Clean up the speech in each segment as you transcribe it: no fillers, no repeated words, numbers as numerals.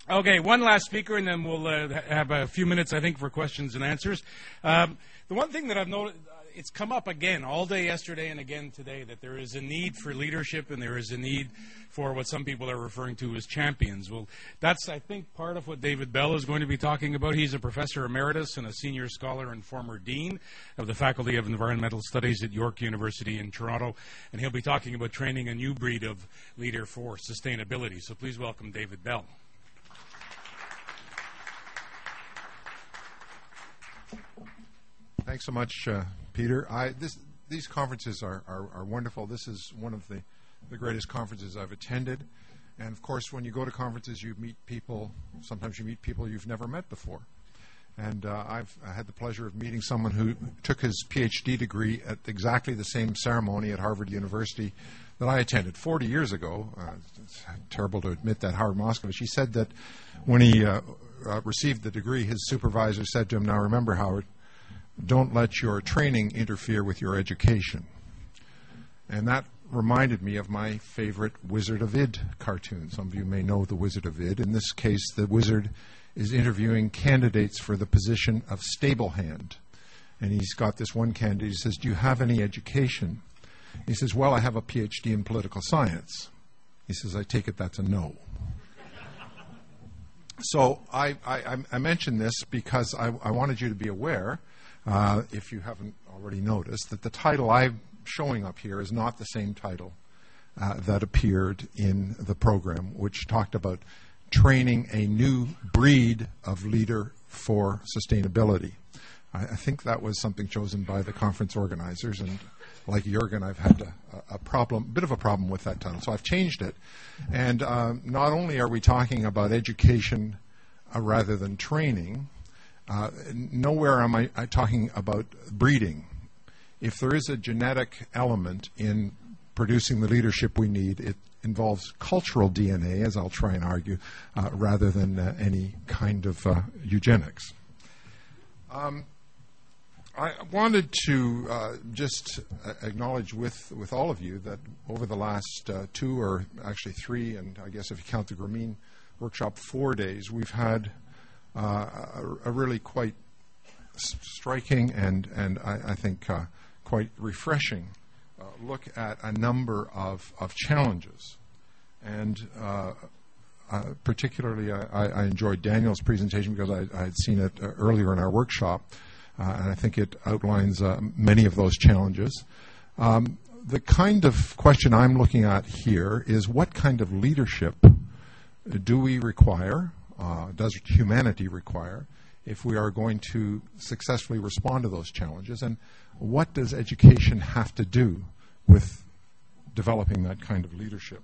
Okay, one last speaker, and then we'll have a few minutes, I think, for questions and answers. The one thing that I've noticed, it's come up again all day yesterday and again today, that there is a need for leadership and there is a need for what some people are referring to as champions. Well, that's, I think, part of what David Bell is going to be talking about. He's a professor emeritus and a senior scholar and former dean of the Faculty of Environmental Studies at York University in Toronto, and he'll be talking about training a new breed of leader for sustainability. So please welcome David Bell. Thanks so much, Peter. These conferences are wonderful. This is one of the greatest conferences I've attended. And, of course, when you go to conferences, you meet people. Sometimes you meet people you've never met before. And I had the pleasure of meeting someone who took his PhD degree at exactly the same ceremony at Harvard University that I attended 40 years ago. It's terrible to admit that, Howard Moskowitz. He said that when he received the degree, his supervisor said to him, "Now remember, Howard, don't let your training interfere with your education." And that reminded me of my favorite Wizard of Id cartoon. Some of you may know the Wizard of Id. In this case, the wizard is interviewing candidates for the position of stable hand. And he's got this one candidate. He says, "Do you have any education?" He says, "Well, I have a PhD in political science." He says, "I take it that's a no." So I mentioned this because I wanted you to be aware, if you haven't already noticed, that the title I'm showing up here is not the same title that appeared in the program, which talked about training a new breed of leader for sustainability. I think that was something chosen by the conference organizers, and like Jürgen, I've had a bit of a problem with that title. So I've changed it. And not only are we talking about education rather than training, nowhere am I talking about breeding. If there is a genetic element in producing the leadership we need, it involves cultural DNA, as I'll try and argue, rather than any kind of eugenics. I wanted to just acknowledge with all of you that over the last 2 or actually 3, and I guess if you count the Grameen workshop, 4 days, we've had a really quite striking and I think quite refreshing look at a number of challenges. And particularly I enjoyed Daniel's presentation because I had seen it earlier in our workshop, and I think it outlines many of those challenges. The kind of question I'm looking at here is, what kind of leadership do we require, does humanity require, if we are going to successfully respond to those challenges, and what does education have to do with developing that kind of leadership?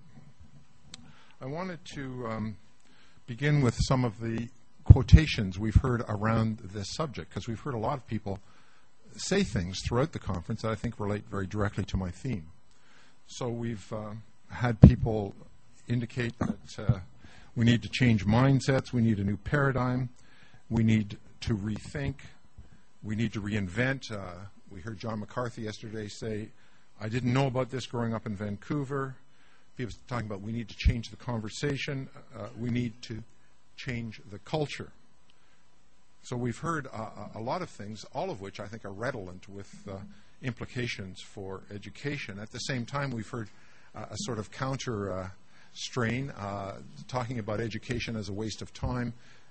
I wanted to begin with some of the quotations we've heard around this subject, because we've heard a lot of people say things throughout the conference that I think relate very directly to my theme. So we've had people indicate that we need to change mindsets, we need a new paradigm, we need to rethink, we need to reinvent. We heard John McCarthy yesterday say, "I didn't know about this growing up in Vancouver." He was talking about we need to change the conversation, we need to change the culture. So we've heard a lot of things, all of which I think are redolent with implications for education. At the same time, we've heard a sort of counter strain, talking about education as a waste of time,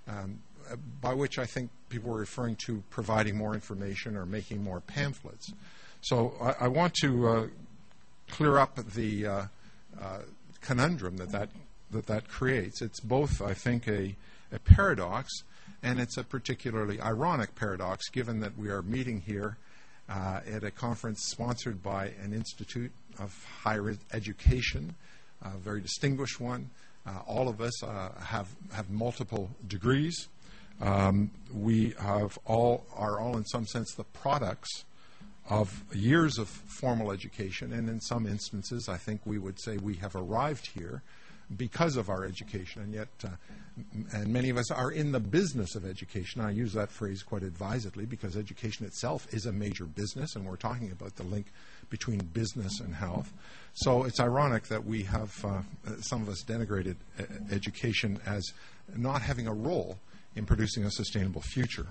by which I think people were referring to providing more information or making more pamphlets. So I want to clear up the conundrum that creates. It's both, I think, a paradox, and it's a particularly ironic paradox, given that we are meeting here at a conference sponsored by an institute of higher education, a very distinguished one. All of us have multiple degrees. We are all in some sense the products of years of formal education, and in some instances I think we would say we have arrived here because of our education, and yet and many of us are in the business of education. I use that phrase quite advisedly because education itself is a major business, and we're talking about the link between business and health. So it's ironic that we have, some of us denigrated education as not having a role in producing a sustainable future.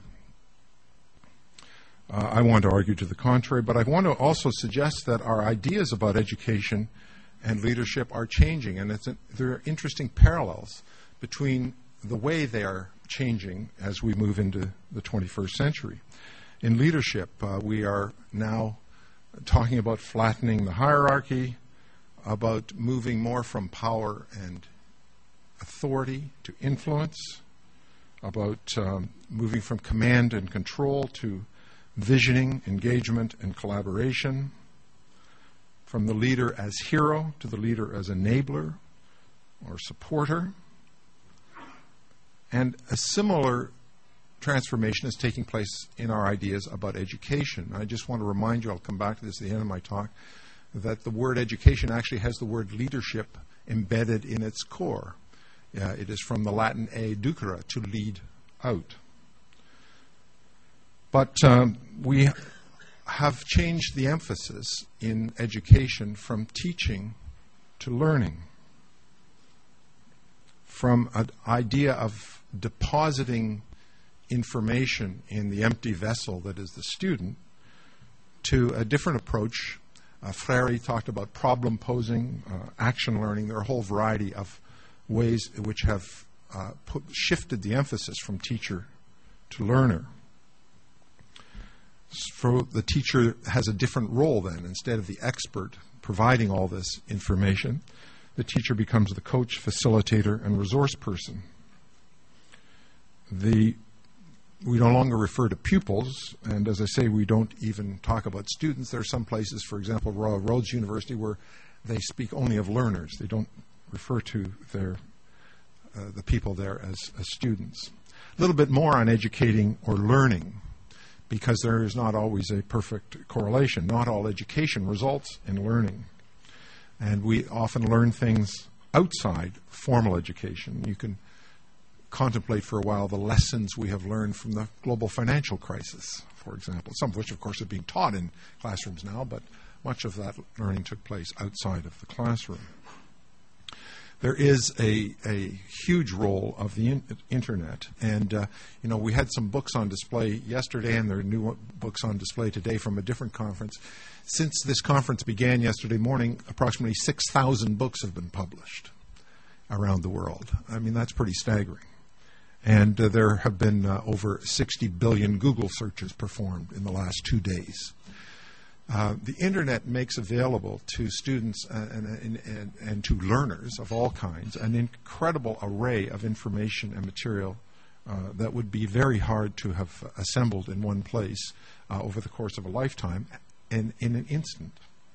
I want to argue to the contrary, but I want to also suggest that our ideas about education and leadership are changing, and there are interesting parallels between the way they are changing as we move into the 21st century. In leadership, we are now talking about flattening the hierarchy, about moving more from power and authority to influence, about moving from command and control to visioning, engagement, and collaboration, from the leader as hero to the leader as enabler or supporter. And a similar transformation is taking place in our ideas about education. I just want to remind you, I'll come back to this at the end of my talk, that the word education actually has the word leadership embedded in its core. It is from the Latin educere, to lead out. But we have changed the emphasis in education from teaching to learning, from an idea of depositing information in the empty vessel that is the student to a different approach. Freire talked about problem posing, action learning. There are a whole variety of ways which have shifted the emphasis from teacher to learner. So the teacher has a different role then. Instead of the expert providing all this information, the teacher becomes the coach, facilitator, and resource person. We no longer refer to pupils, and as I say, we don't even talk about students. There are some places, for example, Royal Roads University, where they speak only of learners. They don't refer to the people there as students. A little bit more on educating or learning, because there is not always a perfect correlation. Not all education results in learning. And we often learn things outside formal education. You can contemplate for a while the lessons we have learned from the global financial crisis, for example, some of which, of course, are being taught in classrooms now, but much of that learning took place outside of the classroom. There is a huge role of the internet, and we had some books on display yesterday, and there are new books on display today from a different conference. Since this conference began yesterday morning, approximately 6,000 books have been published around the world. I mean, that's pretty staggering. And there have been over 60 billion Google searches performed in the last 2 days. The internet makes available to students and to learners of all kinds an incredible array of information and material that would be very hard to have assembled in one place over the course of a lifetime and in an instant.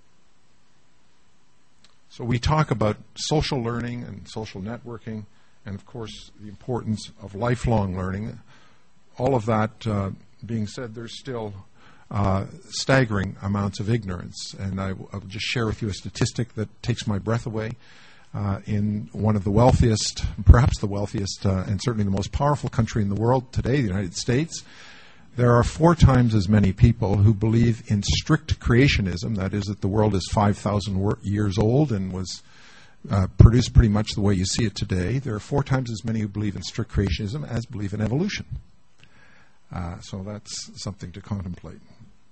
So we talk about social learning and social networking, and of course the importance of lifelong learning. All of that being said, there's still staggering amounts of ignorance. And I'll just share with you a statistic that takes my breath away. In one of the wealthiest, perhaps the wealthiest, and certainly the most powerful country in the world today, the United States, there are 4 times as many people who believe in strict creationism, that is, that the world is 5,000 years old and was produced pretty much the way you see it today. There are 4 times as many who believe in strict creationism as believe in evolution. So that's something to contemplate.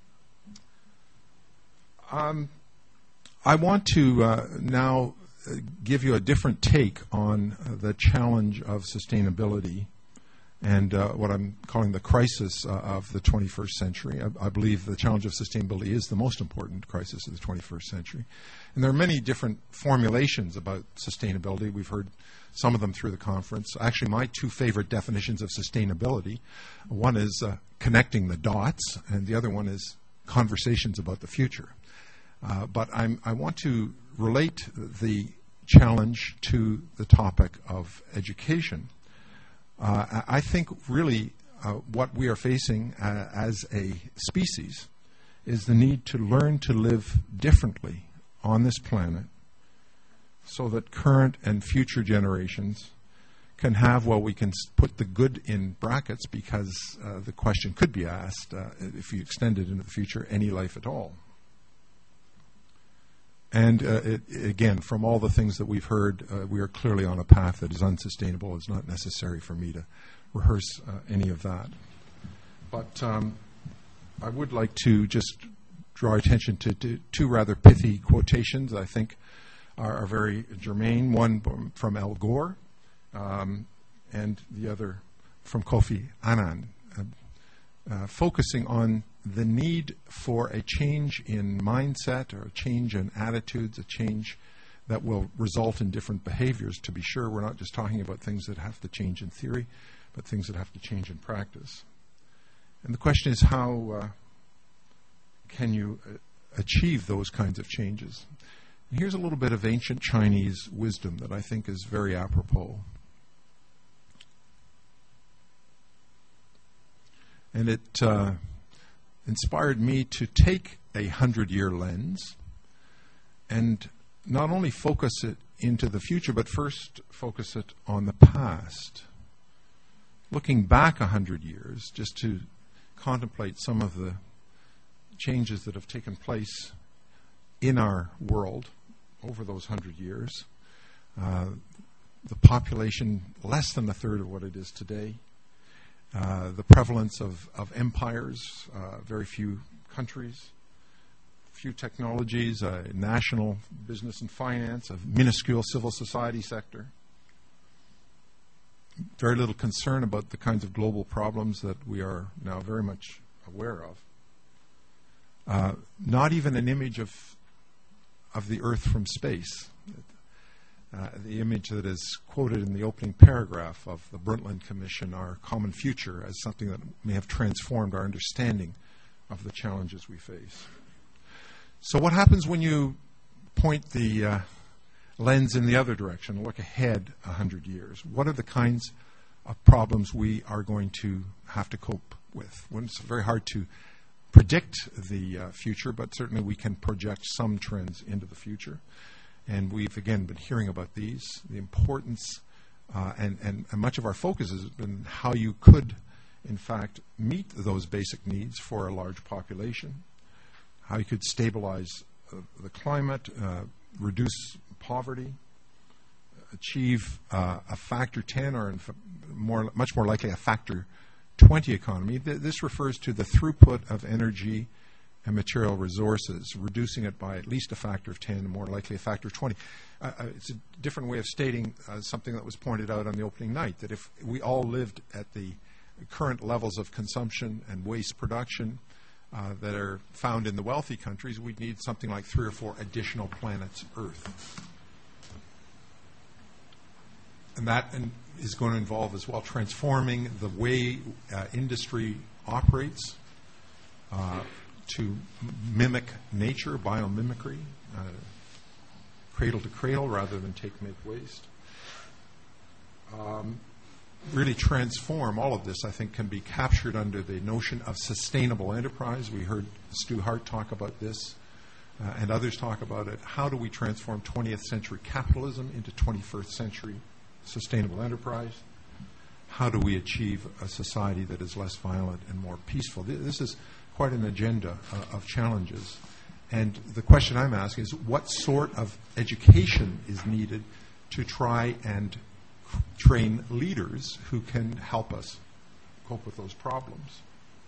I want to now give you a different take on the challenge of sustainability and what I'm calling the crisis of the 21st century. I believe the challenge of sustainability is the most important crisis of the 21st century. And there are many different formulations about sustainability. We've heard some of them through the conference. Actually, my 2 favorite definitions of sustainability, one is connecting the dots, and the other one is conversations about the future. But I want to relate the challenge to the topic of education. I think really what we are facing as a species is the need to learn to live differently on this planet so that current and future generations can have, well, we can put the good in brackets because the question could be asked, if you extend it into the future, any life at all. And again, from all the things that we've heard, we are clearly on a path that is unsustainable. It's not necessary for me to rehearse any of that. But I would like to just draw attention to two rather pithy quotations I think are very germane. One from Al Gore, and the other from Kofi Annan, focusing on the need for a change in mindset or a change in attitudes, a change that will result in different behaviors. To be sure, we're not just talking about things that have to change in theory, but things that have to change in practice. And the question is, how can you achieve those kinds of changes? And here's a little bit of ancient Chinese wisdom that I think is very apropos. And it inspired me to take a 100-year lens and not only focus it into the future, but first focus it on the past. Looking back 100 years, just to contemplate some of the changes that have taken place in our world over those 100 years. The population less than a third of what it is today. The prevalence of empires, very few countries, few technologies, national business and finance, a minuscule civil society sector. Very little concern about the kinds of global problems that we are now very much aware of. Not even an image of the Earth from space. The image that is quoted in the opening paragraph of the Brundtland Commission, Our Common Future, as something that may have transformed our understanding of the challenges we face. So what happens when you point the lens in the other direction, look ahead 100 years? What are the kinds of problems we are going to have to cope with? Well, it's very hard to predict the future, but certainly we can project some trends into the future. And we've, again, been hearing about these, the importance, and much of our focus has been how you could, in fact, meet those basic needs for a large population, how you could stabilize the climate, reduce poverty, achieve a factor 10 or much more likely a factor 20 economy. This refers to the throughput of energy and material resources, reducing it by at least a factor of 10, more likely a factor of 20. It's a different way of stating something that was pointed out on the opening night, that if we all lived at the current levels of consumption and waste production that are found in the wealthy countries, we'd need something like 3 or 4 additional planets Earth. And that is going to involve as well transforming the way industry operates to mimic nature, biomimicry, cradle to cradle rather than take, make, waste. Really transform all of this, I think, can be captured under the notion of sustainable enterprise. We heard Stu Hart talk about this, and others talk about it. How do we transform 20th century capitalism into 21st century sustainable enterprise? How do we achieve a society that is less violent and more peaceful? This is quite an agenda of challenges. And the question I'm asking is, what sort of education is needed to try and train leaders who can help us cope with those problems?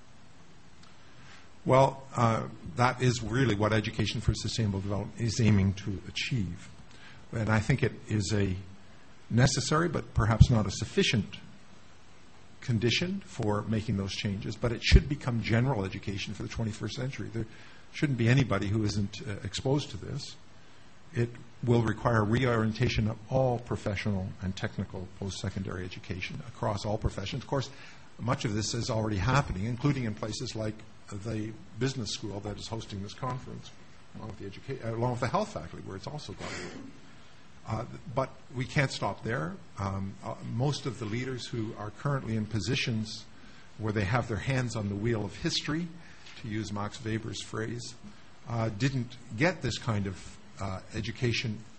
Well, that is really what Education for Sustainable Development is aiming to achieve. And I think it is a necessary but perhaps not a sufficient condition for making those changes, but it should become general education for the 21st century. There shouldn't be anybody who isn't exposed to this. It will require reorientation of all professional and technical post-secondary education across all professions. Of course, much of this is already happening, including in places like the business school that is hosting this conference, along with the health faculty, where it's also gone. But we can't stop there. Most of the leaders who are currently in positions where they have their hands on the wheel of history, to use Max Weber's phrase, didn't get this kind of education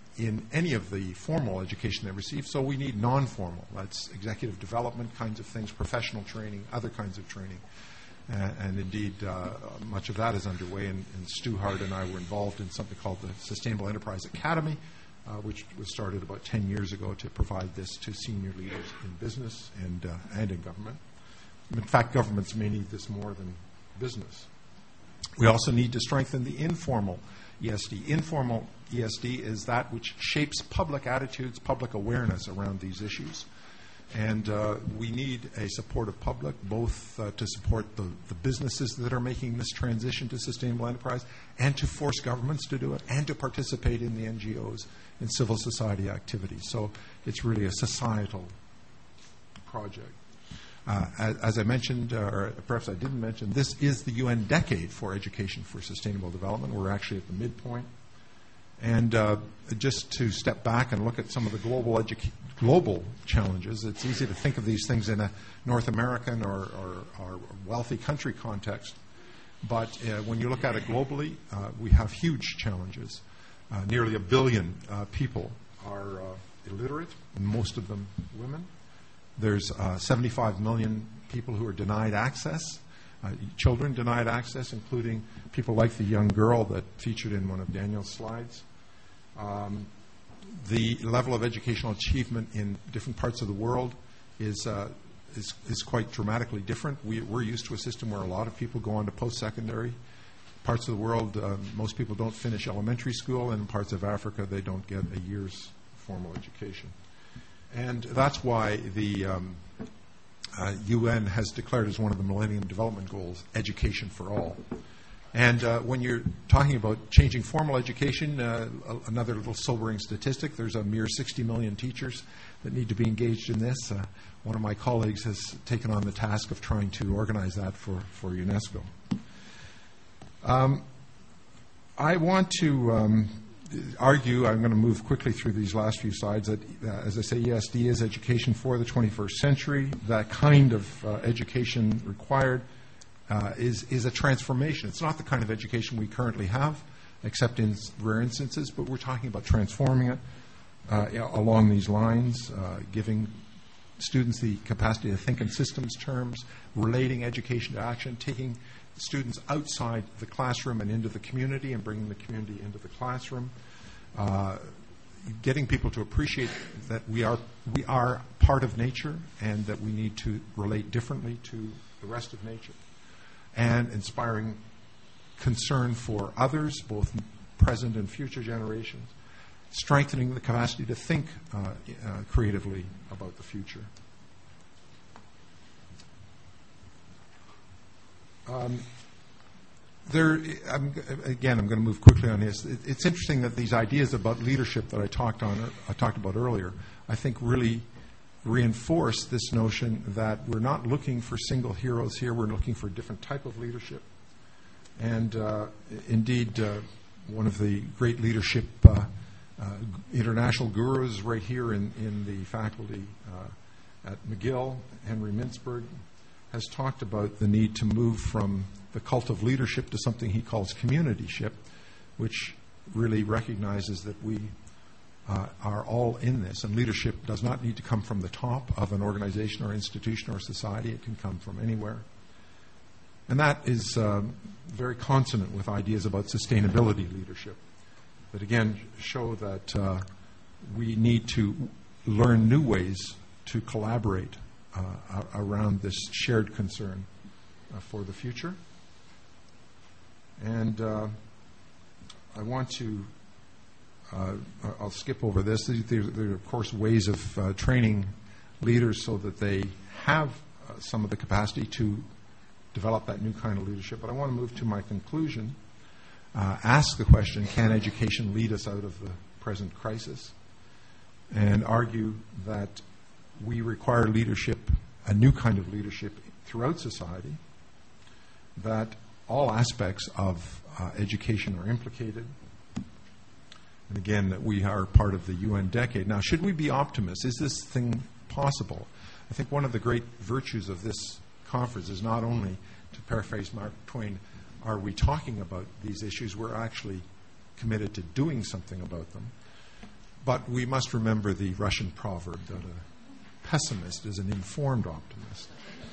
in any of the formal education they receive, so we need non-formal. That's executive development kinds of things, professional training, other kinds of training. And indeed, much of that is underway, and Stu Hart and I were involved in something called the Sustainable Enterprise Academy, which was started about 10 years ago to provide this to senior leaders in business and in government. In fact, governments may need this more than business. We also need to strengthen the informal ESD. Informal ESD is that which shapes public attitudes, public awareness around these issues. And we need a supportive public, both to support the businesses that are making this transition to sustainable enterprise, and to force governments to do it, and to participate in the NGOs and civil society activities. So it's really a societal project. As I mentioned, or perhaps I didn't mention, this is the UN Decade for Education for Sustainable Development. We're actually at the midpoint. And just to step back and look at some of the global challenges, it's easy to think of these things in a North American or wealthy country context. But when you look at it globally, we have huge challenges. Nearly 1 billion people are illiterate, most of them women. There's 75 million people who are denied access, children denied access, including people like the young girl that featured in one of Daniel's slides. The level of educational achievement in different parts of the world is quite dramatically different. We're used to a system where a lot of people go on to post-secondary. Parts of the world, most people don't finish elementary school, and in parts of Africa, they don't get a year's formal education. And that's why the UN has declared as one of the Millennium Development Goals, education for all. And when you're talking about changing formal education, another little sobering statistic, there's a mere 60 million teachers that need to be engaged in this. One of my colleagues has taken on the task of trying to organize that for UNESCO. I want to argue, I'm going to move quickly through these last few slides, that, as I say, ESD is education for the 21st century. That kind of education required is a transformation. It's not the kind of education we currently have, except in rare instances, but we're talking about transforming it along these lines, giving students the capacity to think in systems terms, relating education to action, taking students outside the classroom and into the community and bringing the community into the classroom, getting people to appreciate that we are part of nature and that we need to relate differently to the rest of nature, and inspiring concern for others, both present and future generations, strengthening the capacity to think creatively about the future. I'm going to move quickly on this. It's interesting that these ideas about leadership that I talked about earlier, I think really reinforce this notion that we're not looking for single heroes here. We're looking for a different type of leadership. And indeed, one of the great leadership international gurus right here in the faculty at McGill, Henry Mintzberg, has talked about the need to move from the cult of leadership to something he calls communityship, which really recognizes that we are all in this. And leadership does not need to come from the top of an organization or institution or society. It can come from anywhere. And that is very consonant with ideas about sustainability leadership that, again, show that we need to learn new ways to collaborate around this shared concern for the future. And I want to, I'll skip over this. There are, of course, ways of training leaders so that they have some of the capacity to develop that new kind of leadership. But I want to move to my conclusion, ask the question, can education lead us out of the present crisis? And argue that we require leadership, a new kind of leadership throughout society, that all aspects of education are implicated, and again, that we are part of the UN Decade. Now, should we be optimists? Is this thing possible? I think one of the great virtues of this conference is not only, to paraphrase Mark Twain, are we talking about these issues, we're actually committed to doing something about them. But we must remember the Russian proverb that a pessimist is an informed optimist.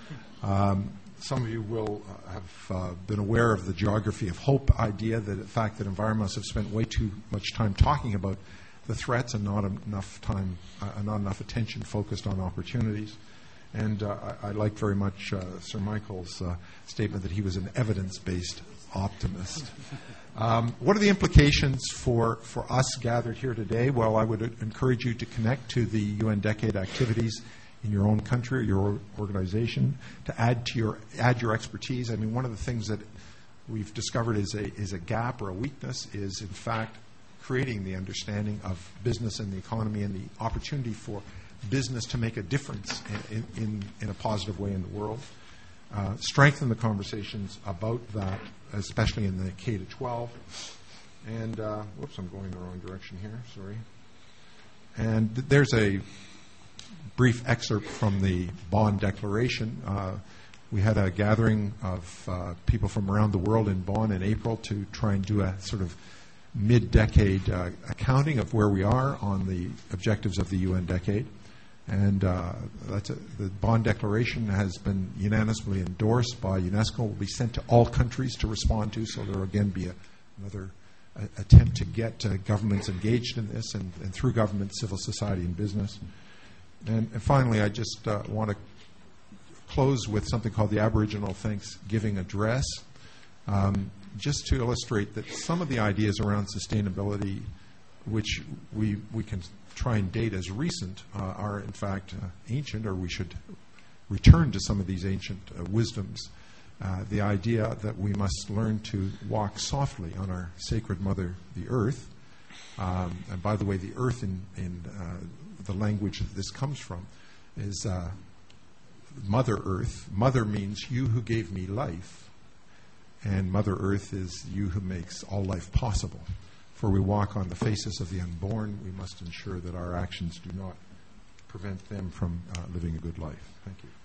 Some of you will have been aware of the geography of hope idea, that the fact that environmentalists have spent way too much time talking about the threats and not enough time, not enough attention focused on opportunities. And I like very much Sir Michael's statement that he was an evidence-based optimist. What are the implications for us gathered here today? Well, I would encourage you to connect to the UN Decade activities in your own country or your organization, to add your expertise. I mean, one of the things that we've discovered is a gap or a weakness is, in fact, creating the understanding of business and the economy and the opportunity for business to make a difference in a positive way in the world. Strengthen the conversations about that, especially in the K-12. And, whoops, I'm going the wrong direction here, sorry. And there's a brief excerpt from the Bonn Declaration. We had a gathering of people from around the world in Bonn in April to try and do a sort of mid-decade accounting of where we are on the objectives of the UN Decade. And the Bonn Declaration has been unanimously endorsed by UNESCO, will be sent to all countries to respond to, so there will again be another attempt to get governments engaged in this, and through government, civil society, and business. And finally, I just want to close with something called the Aboriginal Thanksgiving Address, just to illustrate that some of the ideas around sustainability, which we can try and date as recent, are in fact ancient, or we should return to some of these ancient wisdoms. The idea that we must learn to walk softly on our sacred mother, the earth. And by the way, the earth in the language that this comes from is Mother Earth. Mother means you who gave me life, and Mother Earth is you who makes all life possible. For we walk on the faces of the unborn, we must ensure that our actions do not prevent them from living a good life. Thank you.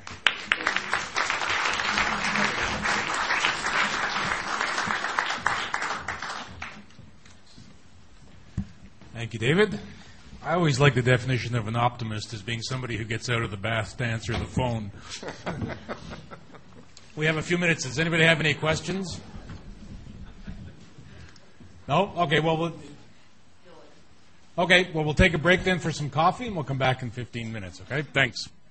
Thank you, David. I always like the definition of an optimist as being somebody who gets out of the bath to answer the phone. We have a few minutes. Does anybody have any questions? No? Okay, well, we'll take a break then for some coffee, and we'll come back in 15 minutes, okay? Thanks.